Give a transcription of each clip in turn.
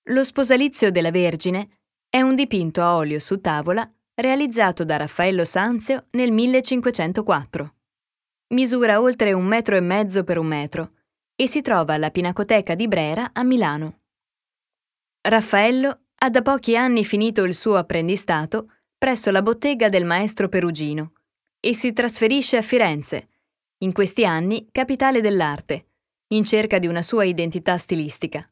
Lo Sposalizio della Vergine è un dipinto a olio su tavola realizzato da Raffaello Sanzio nel 1504. Misura oltre 1,5 metri per 1 metro e si trova alla Pinacoteca di Brera a Milano. Raffaello ha da pochi anni finito il suo apprendistato presso la bottega del maestro Perugino e si trasferisce a Firenze, in questi anni capitale dell'arte, in cerca di una sua identità stilistica.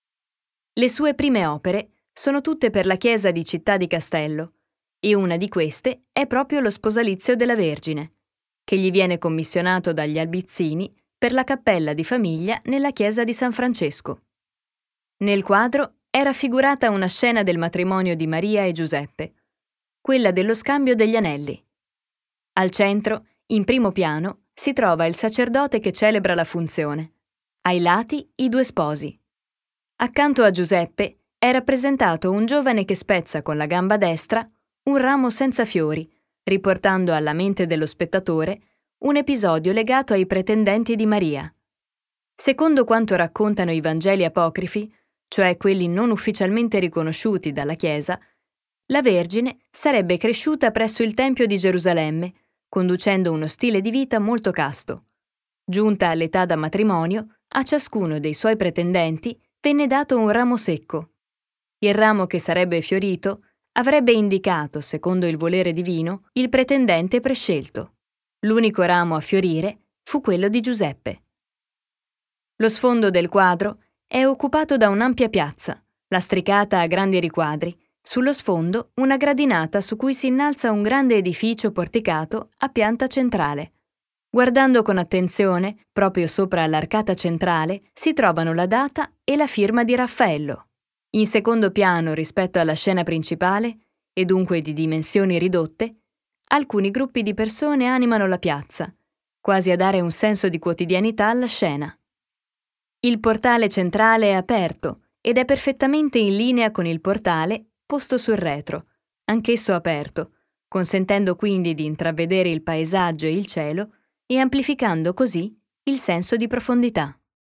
Le sue prime opere sono tutte per la chiesa di Città di Castello e una di queste è proprio lo Sposalizio della Vergine, che gli viene commissionato dagli Albizzini per la cappella di famiglia nella chiesa di San Francesco. Nel quadro è raffigurata una scena del matrimonio di Maria e Giuseppe, quella dello scambio degli anelli. Al centro, in primo piano, si trova il sacerdote che celebra la funzione. Ai lati i 2 sposi. Accanto a Giuseppe è rappresentato un giovane che spezza con la gamba destra un ramo senza fiori, riportando alla mente dello spettatore un episodio legato ai pretendenti di Maria. Secondo quanto raccontano i Vangeli apocrifi, cioè quelli non ufficialmente riconosciuti dalla Chiesa, la Vergine sarebbe cresciuta presso il Tempio di Gerusalemme, conducendo uno stile di vita molto casto. Giunta all'età da matrimonio, a ciascuno dei suoi pretendenti venne dato un ramo secco. Il ramo che sarebbe fiorito avrebbe indicato, secondo il volere divino, il pretendente prescelto. L'unico ramo a fiorire fu quello di Giuseppe. Lo sfondo del quadro è occupato da un'ampia piazza, lastricata a grandi riquadri, sullo sfondo una gradinata su cui si innalza un grande edificio porticato a pianta centrale. Guardando con attenzione, proprio sopra l'arcata centrale, si trovano la data e la firma di Raffaello. In secondo piano rispetto alla scena principale, e dunque di dimensioni ridotte, alcuni gruppi di persone animano la piazza, quasi a dare un senso di quotidianità alla scena. Il portale centrale è aperto ed è perfettamente in linea con il portale posto sul retro, anch'esso aperto, consentendo quindi di intravedere il paesaggio e il cielo e amplificando così il senso di profondità.